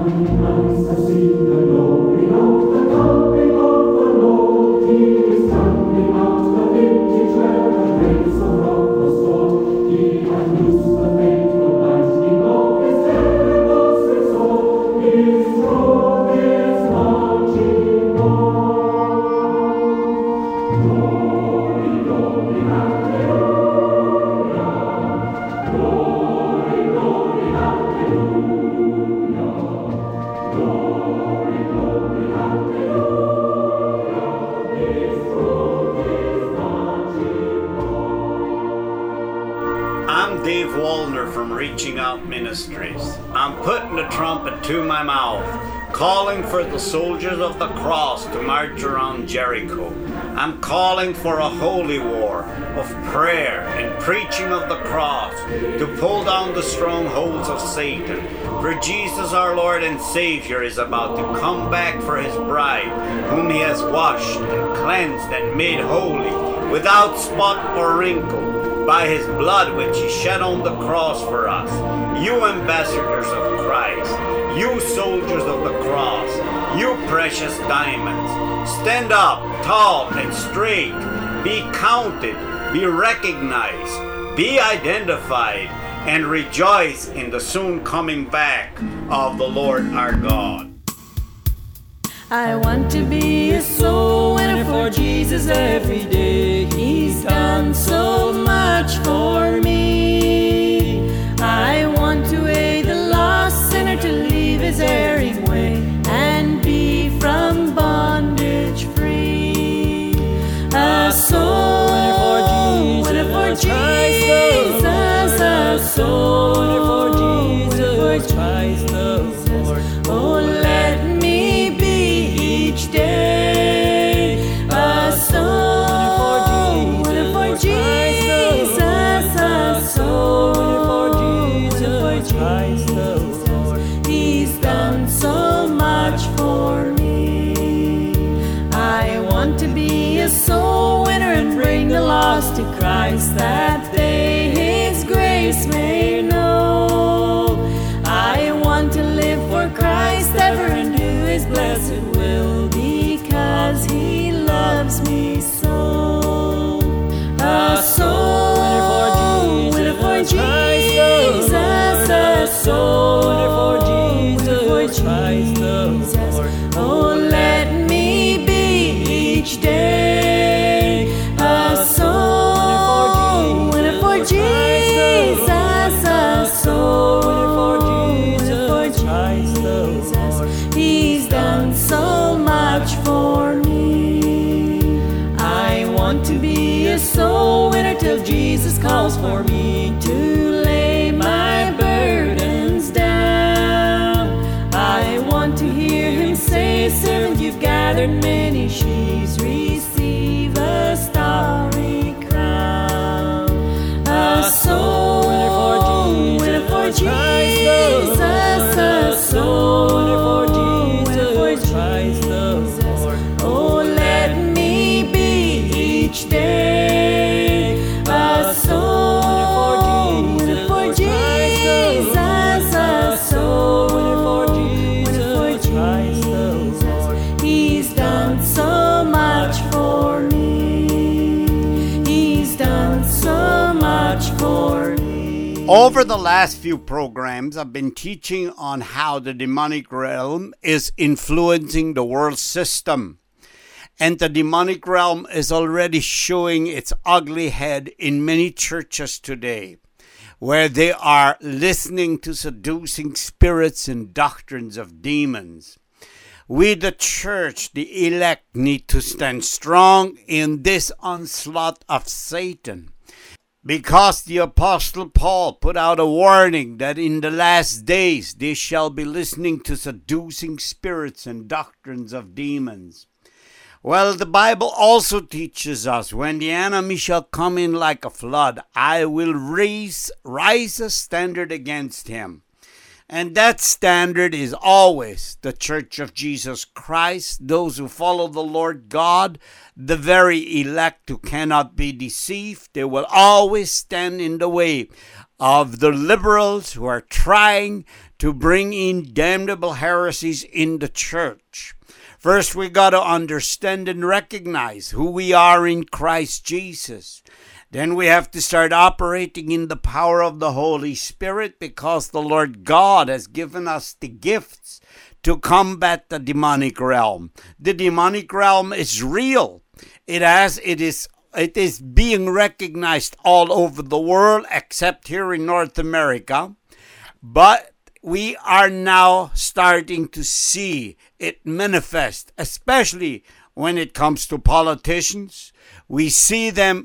I'm Dave Wallner from Reaching Out Ministries. I'm putting the trumpet to my mouth, calling for the soldiers of the cross to march around Jericho. I'm calling for a holy war of prayer and preaching of the cross to pull down the strongholds of Satan. For Jesus our Lord and Savior is about to come back for his bride, whom he has washed and cleansed and made holy, without spot or wrinkle, by his blood which he shed on the cross for us. You ambassadors of Christ, you soldiers of the cross, you precious diamonds, stand up tall and straight, be counted, be recognized, be identified, and rejoice in the soon coming back of the Lord our God. I want to be a soul winner for Jesus every day. He's done so much for me. I want to aid the lost sinner to leave his erring way and be from bondage free. A soul winner for Jesus, a soul winner for Jesus Christ the Lord. Oh, let me be each day a soul winner for Jesus, a soul winner for Jesus Christ the Lord. He's done so much for me. I want to be a soul winner and bring the lost to Christ, that they his grace may know. I want to live for Christ ever and do his blessed will, because he loves me so. A soul winner for Jesus, a soul winner for Jesus. Oh, let me be each day a soul winner for Jesus, a soul winner for Jesus. He's done so much for me. I want to be a soul winner till Jesus calls for me to lay my burdens down. I want to hear him say, servant, you've gathered many sheaves, receive a starry crown. A soul winner for Jesus, a soul winner for Jesus. Oh, let me be each day a soul winner for Jesus, a soul winner for Jesus. He's done so much for me. He's done so much for me. Over the last few programs, I've been teaching on how the demonic realm is influencing the world system. And the demonic realm is already showing its ugly head in many churches today, where they are listening to seducing spirits and doctrines of demons. We, the church, the elect, need to stand strong in this onslaught of Satan, because the Apostle Paul put out a warning that in the last days they shall be listening to seducing spirits and doctrines of demons. Well, the Bible also teaches us, when the enemy shall come in like a flood, I will rise a standard against him. And that standard is always the Church of Jesus Christ, those who follow the Lord God, the very elect who cannot be deceived. They will always stand in the way of the liberals who are trying to bring in damnable heresies in the church. First, we got to understand and recognize who we are in Christ Jesus. Then we have to start operating in the power of the Holy Spirit, because the Lord God has given us the gifts to combat the demonic realm. The demonic realm is real. It is being recognized all over the world, except here in North America. But we are now starting to see it manifest, especially when it comes to politicians. We see them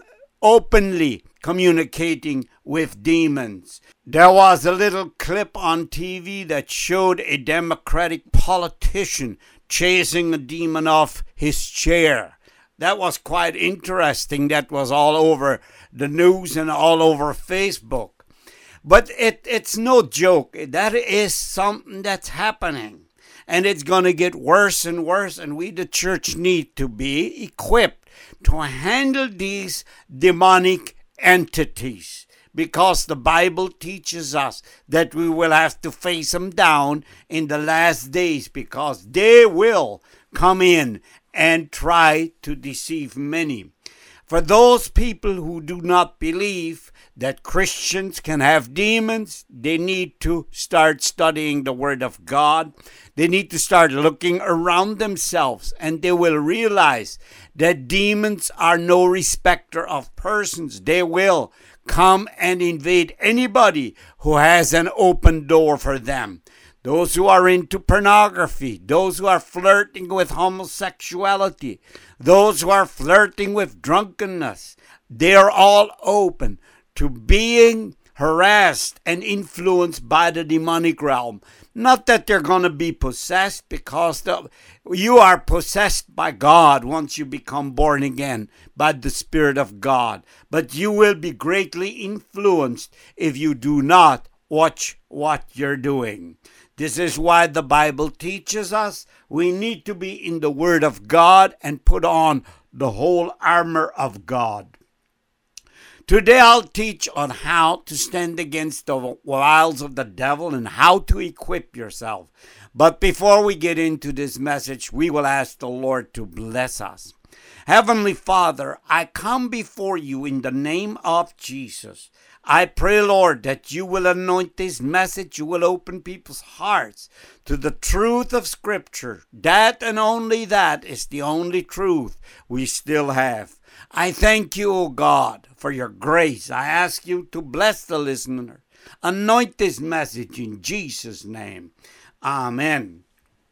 openly communicating with demons. There was a little clip on TV that showed a Democratic politician chasing a demon off his chair. That was quite interesting. That was all over the news and all over Facebook. But it's no joke. That is something that's happening. And it's going to get worse and worse. And we, the church, need to be equipped to handle these demonic entities, because the Bible teaches us that we will have to face them down in the last days, because they will come in and try to deceive many. For those people who do not believe that Christians can have demons, they need to start studying the Word of God. They need to start looking around themselves, and they will realize that demons are no respecter of persons. They will come and invade anybody who has an open door for them. Those who are into pornography, those who are flirting with homosexuality, those who are flirting with drunkenness, they are all open to being harassed and influenced by the demonic realm. Not that they're going to be possessed, because you are possessed by God once you become born again by the Spirit of God. But you will be greatly influenced if you do not watch what you're doing. This is why the Bible teaches us we need to be in the Word of God and put on the whole armor of God. Today I'll teach on how to stand against the wiles of the devil and how to equip yourself. But before we get into this message, we will ask the Lord to bless us. Heavenly Father, I come before you in the name of Jesus. I pray, Lord, that you will anoint this message. You will open people's hearts to the truth of Scripture. That and only that is the only truth we still have. I thank you, O God, for your grace. I ask you to bless the listener. Anoint this message in Jesus' name. Amen.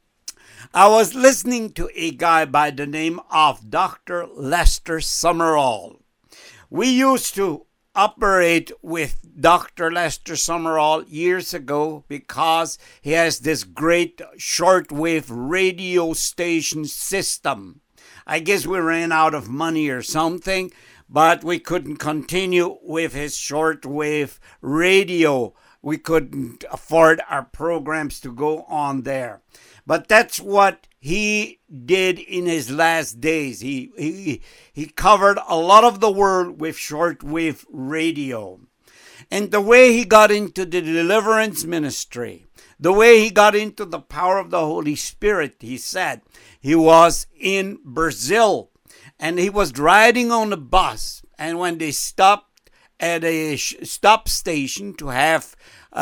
I was listening to a guy by the name of Dr. Lester Sumrall. We used to operate with Dr. Lester Sumrall years ago because he has this great shortwave radio station system. I guess we ran out of money or something, but we couldn't continue with his shortwave radio. We couldn't afford our programs to go on there. But that's what he did in his last days. He covered a lot of the world with shortwave radio. And the way he got into the deliverance ministry, the way he got into the power of the Holy Spirit, he said, he was in Brazil and he was riding on a bus. And when they stopped at a stop station to have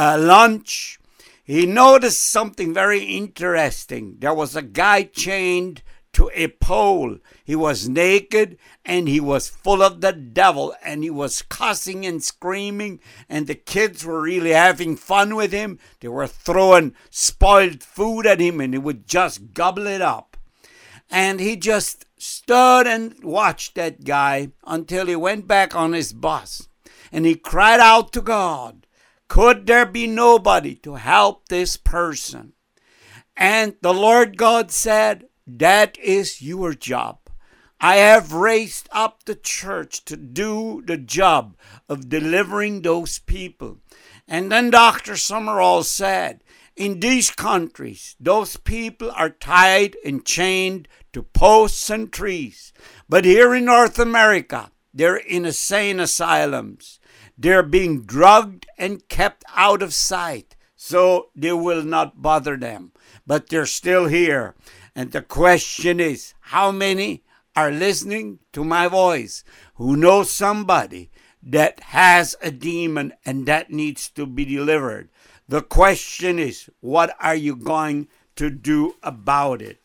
lunch, he noticed something very interesting. There was a guy chained to a pole. He was naked and he was full of the devil and he was cussing and screaming, and the kids were really having fun with him. They were throwing spoiled food at him and he would just gobble it up. And he just stood and watched that guy until he went back on his bus and he cried out to God, could there be nobody to help this person? And the Lord God said, that is your job. I have raised up the church to do the job of delivering those people. And then Dr. Sumrall said, in these countries, those people are tied and chained to posts and trees. But here in North America, they're in insane asylums. They're being drugged and kept out of sight so they will not bother them. But they're still here. And the question is, how many are listening to my voice who know somebody that has a demon and that needs to be delivered? The question is, what are you going to do about it?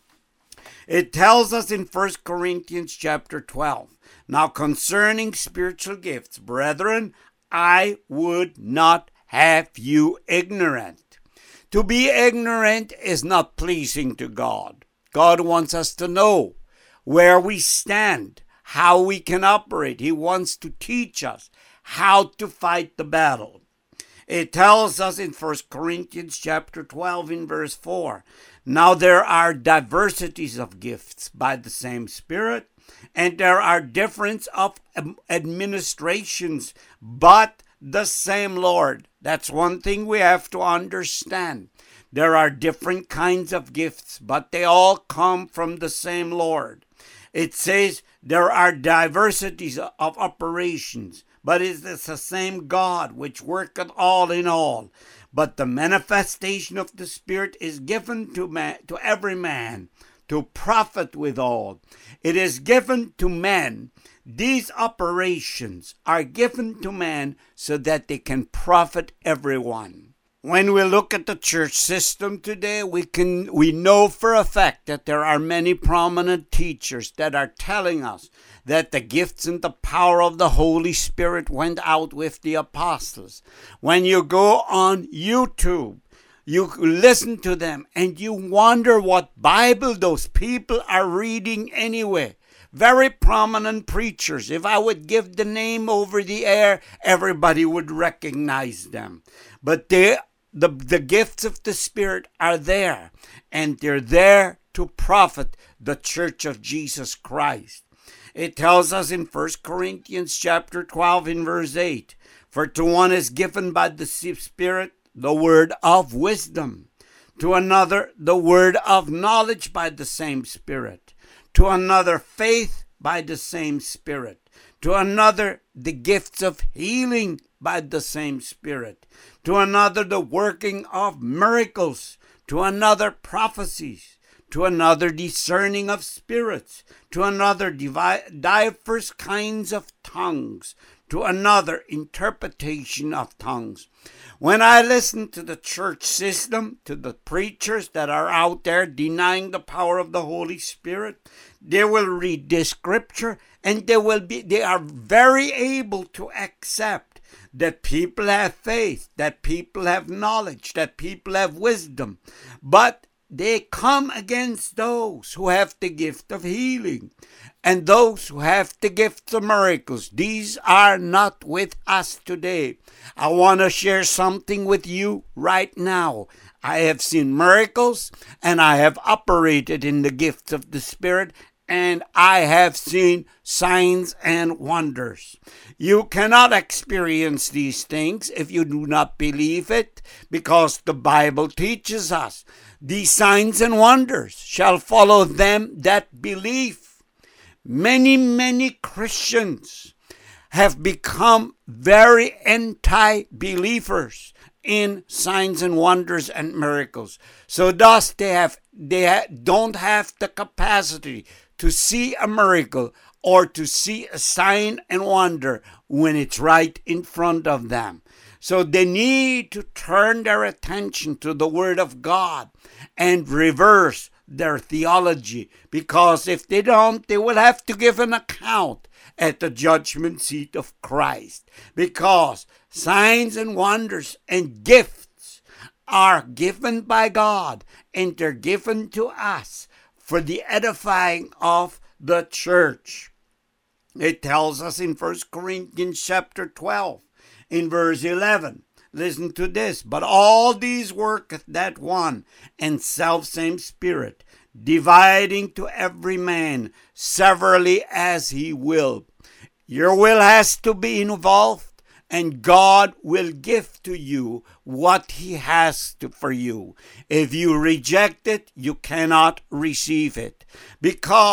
It tells us in 1 Corinthians chapter 12, now concerning spiritual gifts, brethren, I would not have you ignorant. To be ignorant is not pleasing to God. God wants us to know where we stand, how we can operate. He wants to teach us how to fight the battle. It tells us in 1 Corinthians chapter 12 in verse 4, now there are diversities of gifts by the same Spirit, and there are difference of administrations, but the same Lord. That's one thing we have to understand. There are different kinds of gifts, but they all come from the same Lord. It says there are diversities of operations, but it is the same God which worketh all in all. But the manifestation of the Spirit is given to every man to profit withal. It is given to men. These operations are given to man so that they can profit everyone. When we look at the church system today, we know for a fact that there are many prominent teachers that are telling us that the gifts and the power of the Holy Spirit went out with the apostles. When you go on YouTube, you listen to them and you wonder what Bible those people are reading anyway. Very prominent preachers. If I would give the name over the air, everybody would recognize them. But the gifts of the Spirit are there, and they're there to profit the church of Jesus Christ. It tells us in 1 Corinthians chapter 12 in verse 8, for to one is given by the Spirit the word of wisdom, to another the word of knowledge by the same Spirit, to another faith by the same Spirit, to another the gifts of healing by the same Spirit, to another the working of miracles, to another prophecies, to another discerning of spirits, to another diverse kinds of tongues, to another interpretation of tongues. When I listen to the church system, to the preachers that are out there denying the power of the Holy Spirit, they will read this scripture and they are very able to accept that people have faith, that people have knowledge, that people have wisdom. But they come against those who have the gift of healing and those who have the gift of miracles. These are not with us today. I want to share something with you right now. I have seen miracles and I have operated in the gifts of the Spirit, and I have seen signs and wonders. You cannot experience these things if you do not believe it, because the Bible teaches us these signs and wonders shall follow them that believe. Many Christians have become very anti-believers in signs and wonders and miracles. So thus they don't have the capacity to see a miracle or to see a sign and wonder when it's right in front of them. So they need to turn their attention to the Word of God and reverse their theology, because if they don't, they will have to give an account at the judgment seat of Christ, because signs and wonders and gifts are given by God, and they're given to us for the edifying of the church. It tells us in 1 Corinthians chapter 12 in verse 11, listen to this, but all these worketh that one and selfsame Spirit, dividing to every man severally as he will. Your will has to be involved, and God will give to you what he has for you. If you reject it, you cannot receive it, because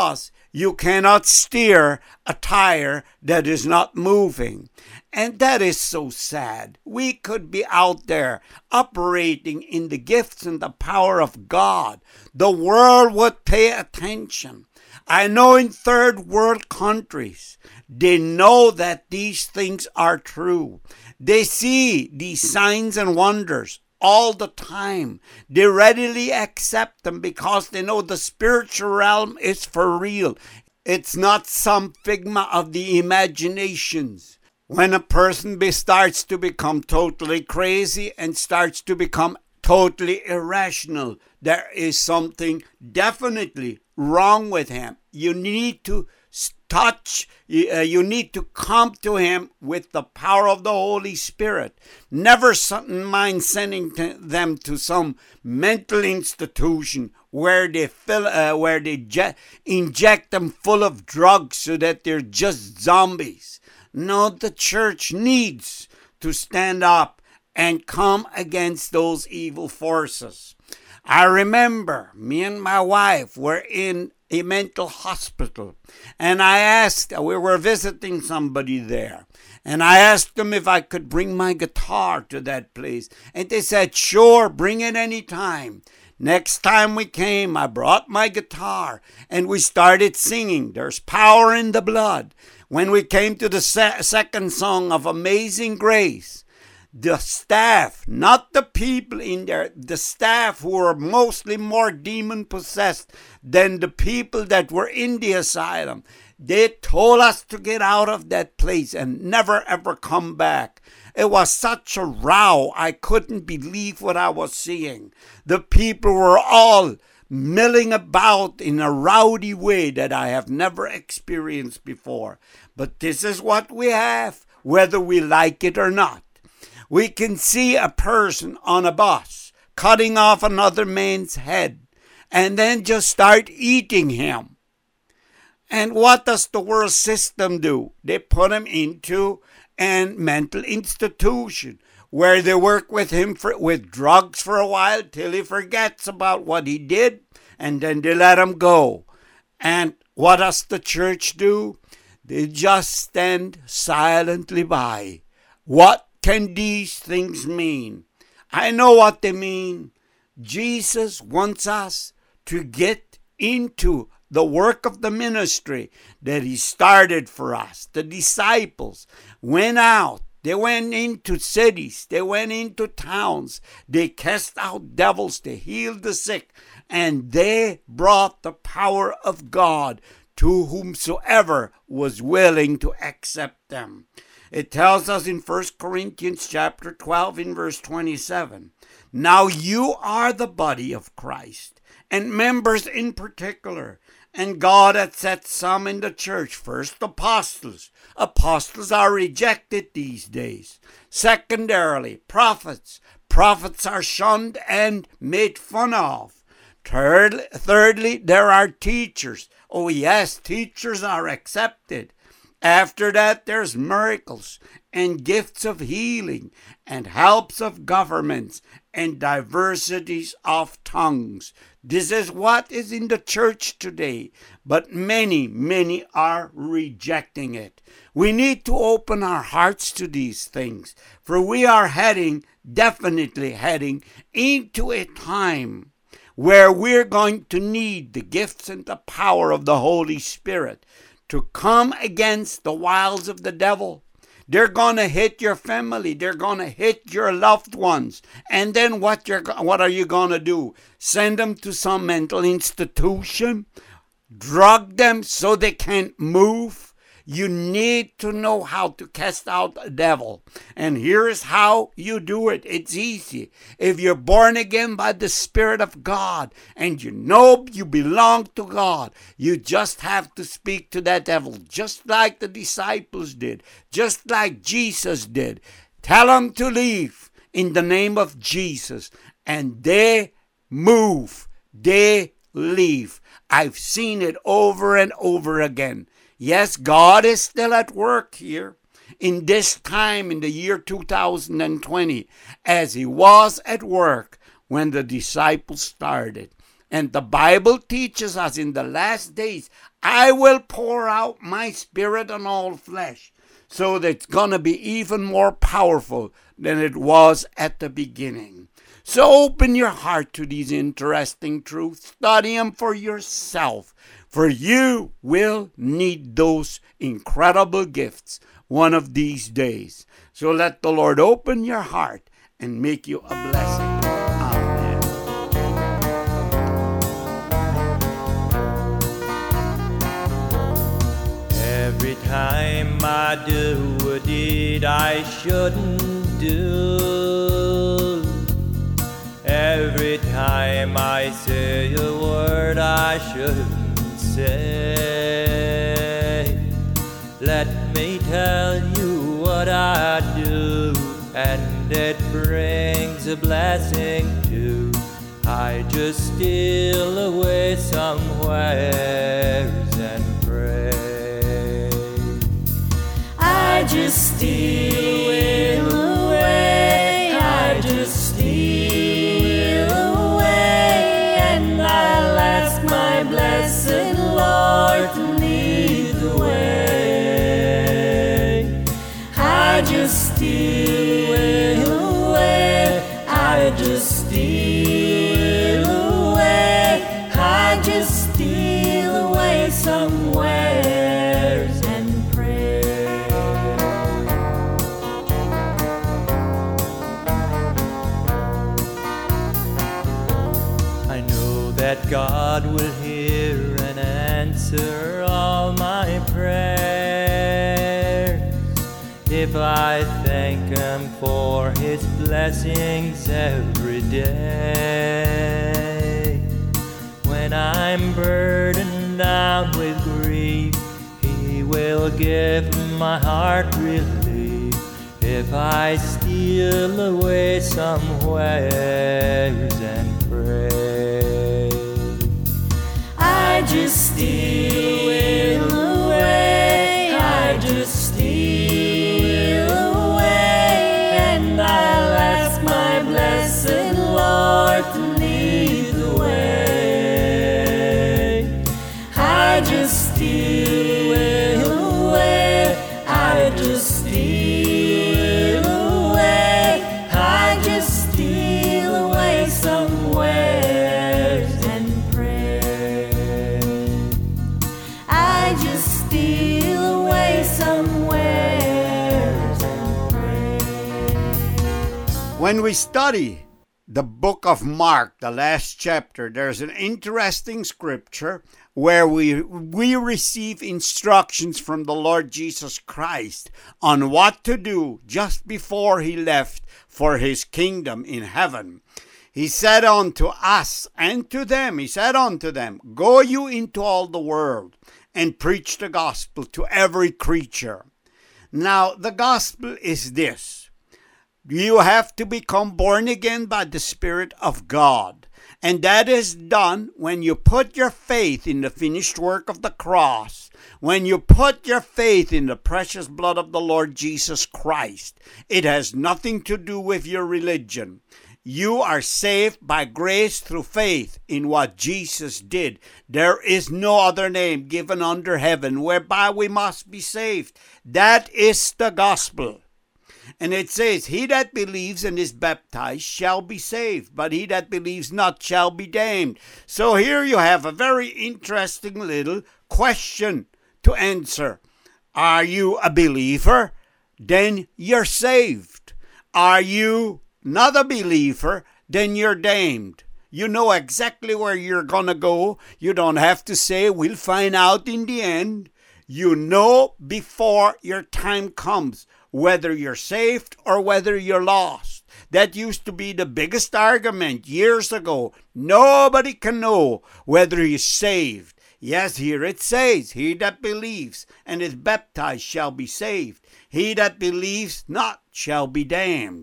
You cannot steer a tire that is not moving. And that is so sad. We could be out there operating in the gifts and the power of God. The world would pay attention. I know in third world countries, they know that these things are true. They see these signs and wonders all the time. They readily accept them because they know the spiritual realm is for real. It's not some figment of the imaginations. When a person starts to become totally crazy and starts to become totally irrational, there is something definitely wrong with him. You need to you need to come to him with the power of the Holy Spirit. Never mind sending them to some mental institution where they inject them full of drugs so that they're just zombies. No, the church needs to stand up and come against those evil forces. I remember me and my wife were in a mental hospital, and we were visiting somebody there, and I asked them if I could bring my guitar to that place, and they said, sure, bring it anytime. Next time we came, I brought my guitar, and we started singing, There's Power in the Blood. When we came to the second song of Amazing Grace, the staff, not the people in there, the staff who were mostly more demon-possessed than the people that were in the asylum, they told us to get out of that place and never ever come back. It was such a row, I couldn't believe what I was seeing. The people were all milling about in a rowdy way that I have never experienced before. But this is what we have, whether we like it or not. We can see a person on a bus cutting off another man's head and then just start eating him. And what does the world system do? They put him into a mental institution where they work with him with drugs for a while till he forgets about what he did, and then they let him go. And what does the church do? They just stand silently by. What can these things mean? I know what they mean. Jesus wants us to get into the work of the ministry that he started for us. The disciples went out. They went into cities. They went into towns. They cast out devils. They healed the sick. And they brought the power of God to whomsoever was willing to accept them. It tells us in 1 Corinthians chapter 12 in verse 27, now you are the body of Christ, and members in particular. And God had set some in the church. First, apostles. Apostles are rejected these days. Secondarily, prophets. Prophets are shunned and made fun of. Thirdly, there are teachers. Oh yes, teachers are accepted. After that, there's miracles and gifts of healing and helps of governments and diversities of tongues. This is what is in the church today, but many are rejecting it. We need to open our hearts to these things, for we are definitely heading into a time where we're going to need the gifts and the power of the Holy Spirit to come against the wiles of the devil. They're going to hit your family. They're going to hit your loved ones. And then what are you going to do? Send them to some mental institution? Drug them so they can't move? You need to know how to cast out the devil. And here's how you do it. It's easy. If you're born again by the Spirit of God and you know you belong to God, you just have to speak to that devil, just like the disciples did, just like Jesus did. Tell them to leave in the name of Jesus, and they move. They leave. I've seen it over and over again. Yes, God is still at work here in this time in the year 2020 as he was at work when the disciples started. And the Bible teaches us in the last days, I will pour out my Spirit on all flesh. So that it's going to be even more powerful than it was at the beginning. So open your heart to these interesting truths. Study them for yourself. For you will need those incredible gifts one of these days. So let the Lord open your heart and make you a blessing. Amen. Every time I do a deed I shouldn't do, every time I say a word I shouldn't say, let me tell you what I do, and it brings a blessing too. I just steal away somewheres and pray. I just steal away, I just steal away, and I'll ask my blessed Lord to lead the way. I just steal away, I just steal away, I just steal away somewheres and pray. I know that God will hear and answer all my prayers if I thank Him for His blessings every day. When I'm burdened down with grief, He will give my heart relief if I steal away somewheres and pray. I just steal away, I just steal away, and I'll ask my blessed Lord to lead the way. I just steal away, I just steal away, I just steal away somewheres and pray. I just steal away somewheres and pray. When we study the book of Mark, the last chapter, there's an interesting scripture where we receive instructions from the Lord Jesus Christ on what to do just before He left for His kingdom in heaven. He said unto us and to them, He said unto them, go you into all the world and preach the gospel to every creature. Now, the gospel is this. You have to become born again by the Spirit of God. And that is done when you put your faith in the finished work of the cross, when you put your faith in the precious blood of the Lord Jesus Christ. It has nothing to do with your religion. You are saved by grace through faith in what Jesus did. There is no other name given under heaven whereby we must be saved. That is the gospel. And it says, he that believes and is baptized shall be saved, but he that believes not shall be damned. So here you have a very interesting little question to answer. Are you a believer? Then you're saved. Are you not a believer? Then you're damned. You know exactly where you're going to go. You don't have to say, we'll find out in the end. You know before your time comes whether you're saved or whether you're lost. That used to be the biggest argument years ago. Nobody can know whether he's saved. Yes, here it says, he that believes and is baptized shall be saved. He that believes not shall be damned.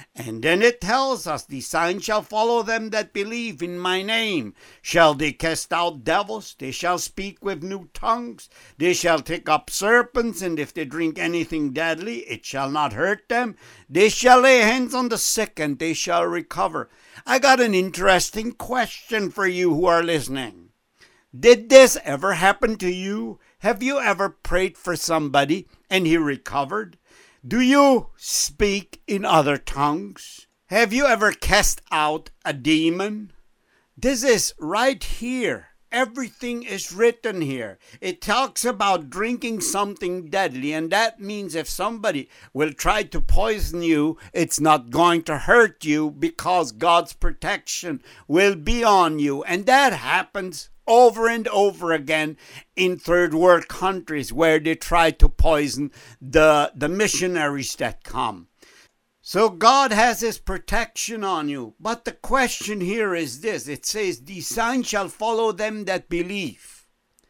And then it tells us, "The sign shall follow them that believe in my name. Shall they cast out devils? They shall speak with new tongues. They shall take up serpents, and if they drink anything deadly, it shall not hurt them. They shall lay hands on the sick, and they shall recover." I got an interesting question for you who are listening. Did this ever happen to you? Have you ever prayed for somebody and he recovered? Do you speak in other tongues? Have you ever cast out a demon? This is right here. Everything is written here. It talks about drinking something deadly, and that means if somebody will try to poison you, it's not going to hurt you because God's protection will be on you. And that happens over and over again in third world countries where they try to poison the missionaries that come. So God has his protection on you. But the question here is this. It says, "The sign shall follow them that believe."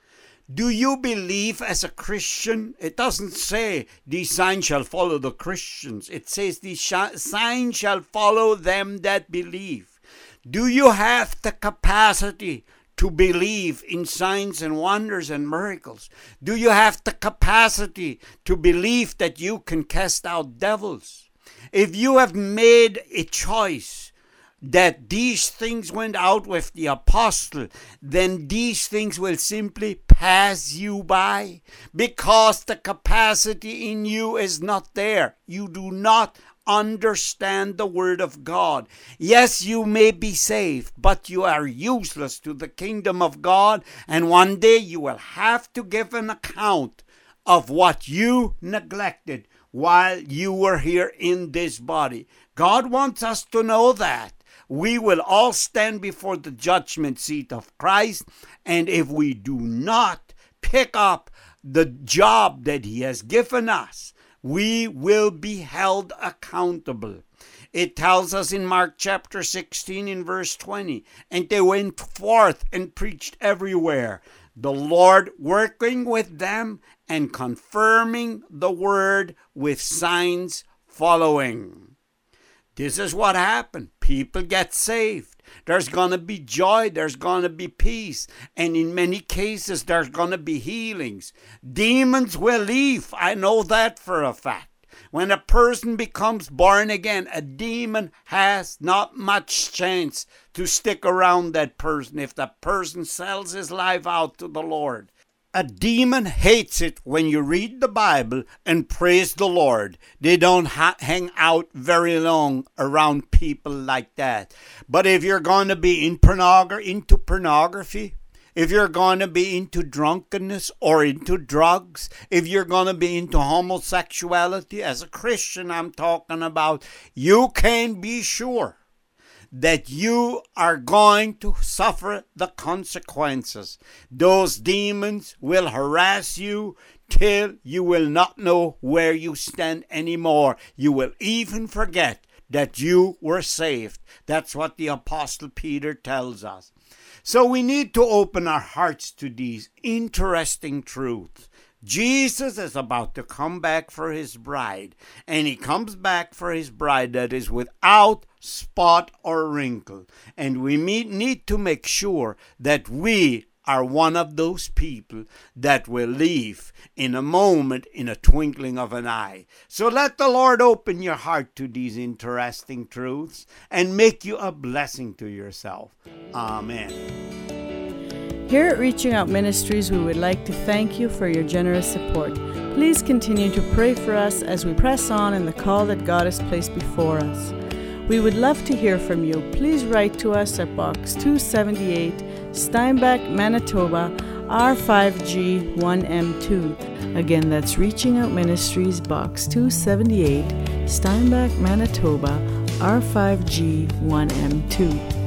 Do you believe as a Christian? It doesn't say the sign shall follow the Christians. It says the sign shall follow them that believe. Do you have the capacity to believe in signs and wonders and miracles? Do you have the capacity to believe that you can cast out devils? If you have made a choice that these things went out with the apostle, then these things will simply pass you by because the capacity in you is not there. You do not understand the word of God. Yes, you may be saved, but you are useless to the kingdom of God, and one day you will have to give an account of what you neglected while you were here in this body. God wants us to know that. We will all stand before the judgment seat of Christ, and if we do not pick up the job that he has given us, we will be held accountable. It tells us in Mark chapter 16 in verse 20, "And they went forth and preached everywhere, the Lord working with them and confirming the word with signs following." This is what happened. People get saved. There's going to be joy. There's going to be peace. And in many cases, there's going to be healings. Demons will leave. I know that for a fact. When a person becomes born again, a demon has not much chance to stick around that person if that person sells his life out to the Lord. A demon hates it when you read the Bible and praise the Lord. They don't hang out very long around people like that. But if you're going to be into pornography, if you're going to be into drunkenness or into drugs, if you're going to be into homosexuality, as a Christian I'm talking about, you can be sure that you are going to suffer the consequences. Those demons will harass you till you will not know where you stand anymore. You will even forget that you were saved. That's what the Apostle Peter tells us. So we need to open our hearts to these interesting truths. Jesus is about to come back for his bride, and he comes back for his bride that is without spot or wrinkle. And we need to make sure that we are one of those people that will leave in a moment, in a twinkling of an eye. So let the Lord open your heart to these interesting truths and make you a blessing to yourself. Amen. Here at Reaching Out Ministries, we would like to thank you for your generous support. Please continue to pray for us as we press on in the call that God has placed before us. We would love to hear from you. Please write to us at Box 278, Steinbach, Manitoba, R5G1M2. Again, that's Reaching Out Ministries, Box 278, Steinbach, Manitoba, R5G1M2.